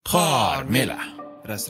Xormela. Ras.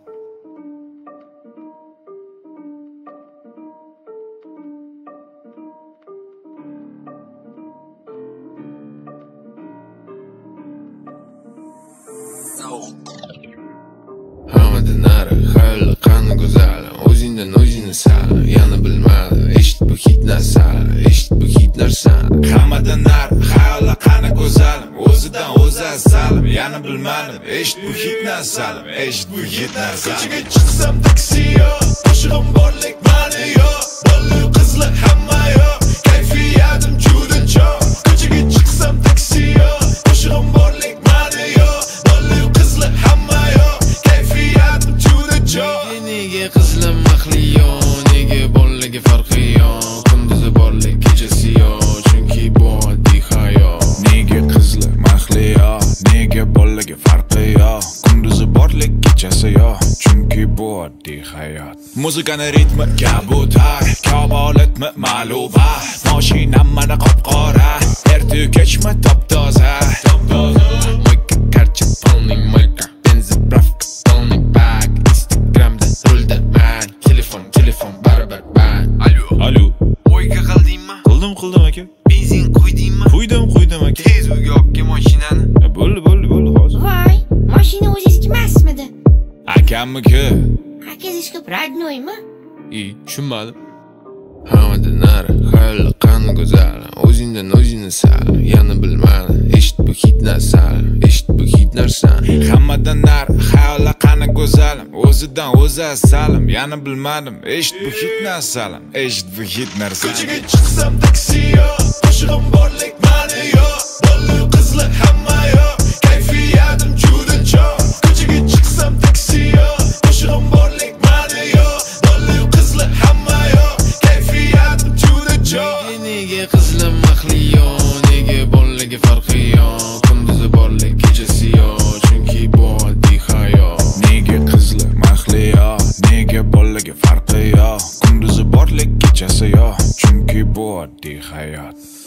Hammadan nari xayol qani go'zal, o'zingdan o'zingni sal, yana bilmadim, eshit bu hit narsani, eshit bu hit narsani. Hammadan nari xayol qani go'zal, o'zidan o'zi salim, yana bilmadim, eshit bu hit narsani, eshit bu hit narsani. Ko'chaga chiqsam taksi yo'q, qo'shig'im borlik mani yo'q, bola qizli hamma yo'q, kayfiyatim juda cho'q. Ko'chaga chiqsam taksi yo'q, qo'shig'im borlik mani yo'q, bola qizli hamma yo'q, kayfiyatim juda cho'q. Nega qizlar maxli yo'q, nega bolaga farqi yo'q, kunduzi borlik kechasi yo'q, chunki bu oddiy hayot. Nega qizlar maxli yo'q, nega bolaga farqi yo'q, kunduzi borlik kechasi yo'q, chunki bu oddiy hayot. Muzikani ritmi kabutar, kabolatmi ma'luba, mashinam mana qop-qora, erta kechmi top-toza. Mo'yka karcha polning mo'yka, benzapravka polning bag, Instagramda rulda man, telefon baribir man. Alo. Mo'yka qildingmi? Qildim aka. Benzin quydingmi? Quydim aka. Tez uyga olib kel mashinani. Bo'ldi hozir. Voy, mashina o'zingiz emasmidi? Akamniki. Akangizga radnoymi? Tushunmadim. Hammadan nari xayol qani go'zal, o'zingdan o'zingni sal, yana bilmadim, eshit bu hit narsani, eshit bu hit narsani. Hammadan nari xayol qani go'zal, o'zidan o'zi salim, yana bilmadim, eshit bu hit narsani, eshit bu hit narsani. Ko'chaga chiqsam taksi yo'q, qo'shig'im borlik mani yo'q, bola qizli hamma yo'q, kayfiyatim juda cho'q. Ko'chaga chiqsam taksi yo'q, qo'shig'im borlik mani yo'q, bola qizli hamma yo'q, kayfiyatim juda cho'q. Nega qizlar maxli yo'q, nega bolaga farqi yo'q, kunduzi borlik kechasi yo'q, chunki bu oddiy hayot. Nega qizlar maxli yo'q, nega bolaga farqi yo'q, kunduzi borlik kechasi yo'q, chunki bu oddiy hayot.